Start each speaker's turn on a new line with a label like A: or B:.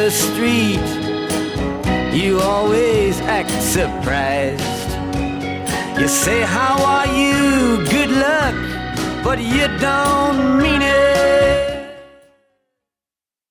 A: the street, you always act surprised. You say, how are you, good luck, but you don't mean it.